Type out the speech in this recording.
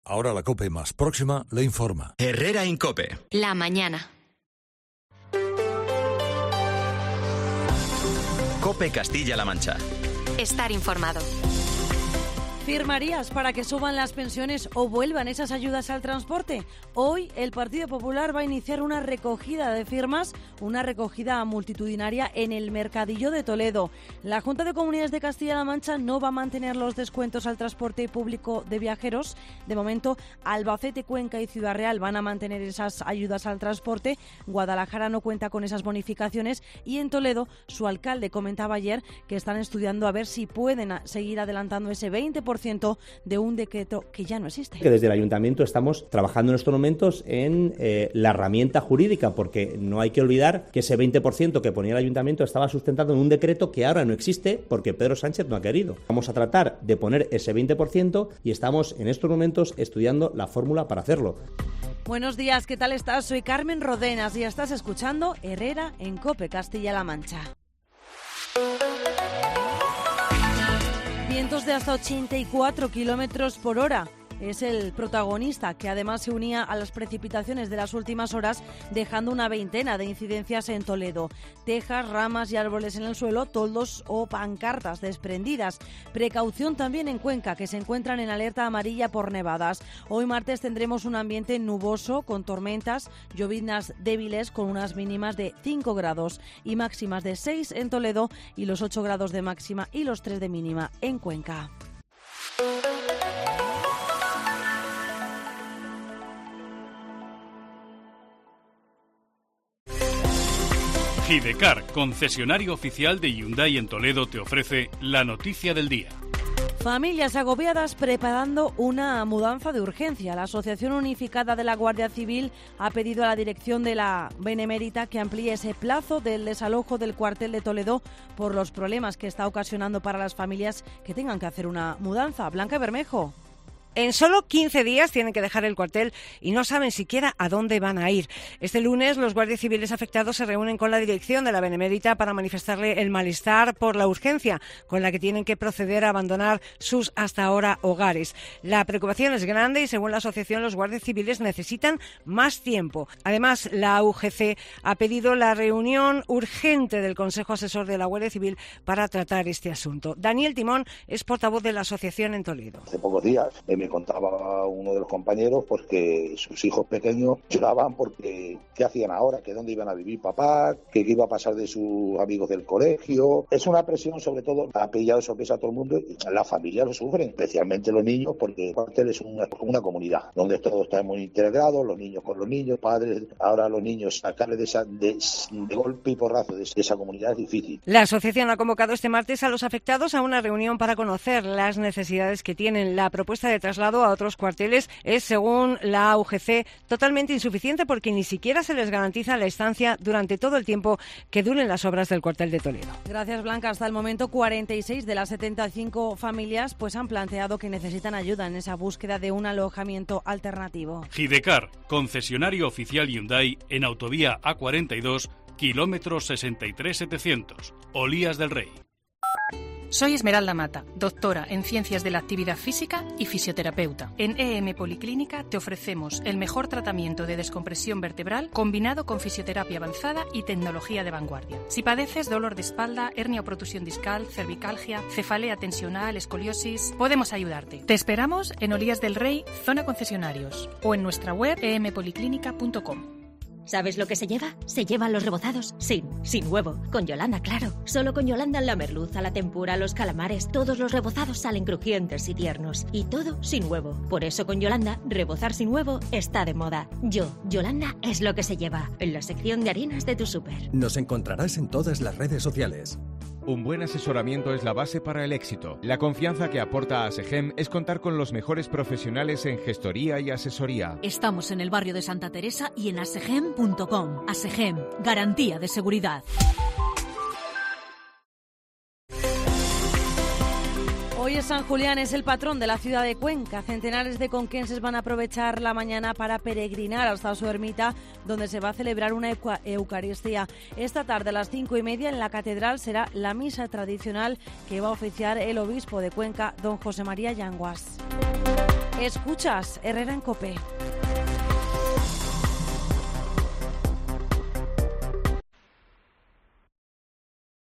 Ahora la COPE más próxima le informa. Herrera Incope. La mañana. COPE Castilla-La Mancha. Estar informado. ¿Firmarías para que suban las pensiones o vuelvan esas ayudas al transporte? Hoy el Partido Popular va a iniciar una recogida de firmas, una recogida multitudinaria en el Mercadillo de Toledo. La Junta de Comunidades de Castilla-La Mancha no va a mantener los descuentos al transporte público de viajeros. De momento, Albacete, Cuenca y Ciudad Real van a mantener esas ayudas al transporte. Guadalajara no cuenta con esas bonificaciones y en Toledo su alcalde comentaba ayer que están estudiando a ver si pueden seguir adelantando ese 20% de un decreto que ya no existe. Que desde el Ayuntamiento estamos trabajando en estos momentos en la herramienta jurídica, porque no hay que olvidar que ese 20% que ponía el Ayuntamiento estaba sustentado en un decreto que ahora no existe porque Pedro Sánchez no ha querido. Vamos a tratar de poner ese 20% y estamos en estos momentos estudiando la fórmula para hacerlo. Buenos días, ¿qué tal estás? Soy Carmen Rodenas y estás escuchando Herrera en COPE Castilla-La Mancha. Vientos de hasta 84 kilómetros por hora. Es el protagonista, que además se unía a las precipitaciones de las últimas horas, dejando una veintena de incidencias en Toledo. Tejas, ramas y árboles en el suelo, toldos o pancartas desprendidas. Precaución también en Cuenca, que se encuentran en alerta amarilla por nevadas. Hoy martes tendremos un ambiente nuboso, con tormentas, lloviznas débiles, con unas mínimas de 5 grados y máximas de 6 en Toledo y los 8 grados de máxima y los 3 de mínima en Cuenca. Hidecar, concesionario oficial de Hyundai en Toledo, te ofrece la noticia del día. Familias agobiadas preparando una mudanza de urgencia. La Asociación Unificada de la Guardia Civil ha pedido a la dirección de la Benemérita que amplíe ese plazo del desalojo del cuartel de Toledo por los problemas que está ocasionando para las familias que tengan que hacer una mudanza. Blanca Bermejo. En solo 15 días tienen que dejar el cuartel y no saben siquiera a dónde van a ir. Este lunes los guardias civiles afectados se reúnen con la dirección de la Benemérita para manifestarle el malestar por la urgencia con la que tienen que proceder a abandonar sus hasta ahora hogares. La preocupación es grande y según la asociación los guardias civiles necesitan más tiempo. Además, la UGC ha pedido la reunión urgente del Consejo Asesor de la Guardia Civil para tratar este asunto. Daniel Timón es portavoz de la asociación en Toledo. Hace pocos días me contaba uno de los compañeros pues que sus hijos pequeños lloraban porque ¿qué hacían ahora? ¿Que dónde iban a vivir papá? ¿Qué iba a pasar de sus amigos del colegio? Es una presión, sobre todo, ha pillado de sorpresa a todo el mundo y la familia lo sufren, especialmente los niños, porque el cuartel es una comunidad donde todos estamos integrados, los niños con los niños, padres, ahora los niños sacarles de golpe y porrazo de esa comunidad es difícil. La asociación ha convocado este martes a los afectados a una reunión para conocer las necesidades que tienen. La propuesta de traslado a otros cuarteles es, según la UGC, totalmente insuficiente porque ni siquiera se les garantiza la estancia durante todo el tiempo que duren las obras del cuartel de Toledo. Gracias, Blanca. Hasta el momento, 46 de las 75 familias pues han planteado que necesitan ayuda en esa búsqueda de un alojamiento alternativo. Hidecar, concesionario oficial Hyundai en autovía A42, kilómetro 63700, Olías del Rey. Soy Esmeralda Mata, doctora en Ciencias de la Actividad Física y fisioterapeuta. En EM Policlínica te ofrecemos el mejor tratamiento de descompresión vertebral combinado con fisioterapia avanzada y tecnología de vanguardia. Si padeces dolor de espalda, hernia o protusión discal, cervicalgia, cefalea tensional, escoliosis, podemos ayudarte. Te esperamos en Olías del Rey, zona concesionarios, o en nuestra web empoliclínica.com. ¿Sabes lo que se lleva? Se llevan los rebozados sin huevo. Con Yolanda, claro. Solo con Yolanda la merluza, la tempura, los calamares, todos los rebozados salen crujientes y tiernos. Y todo sin huevo. Por eso con Yolanda, rebozar sin huevo está de moda. Yolanda es lo que se lleva. En la sección de harinas de tu súper. Nos encontrarás en todas las redes sociales. Un buen asesoramiento es la base para el éxito. La confianza que aporta ASEGEM es contar con los mejores profesionales en gestoría y asesoría. Estamos en el barrio de Santa Teresa y en asegem.com. ASEGEM, garantía de seguridad. Hoy es San Julián, es el patrón de la ciudad de Cuenca. Centenares de conquenses van a aprovechar la mañana para peregrinar hasta su ermita, donde se va a celebrar una Eucaristía. Esta tarde a las 5:30 en la catedral será la misa tradicional que va a oficiar el obispo de Cuenca, don José María Yanguas. Escuchas Herrera en COPE.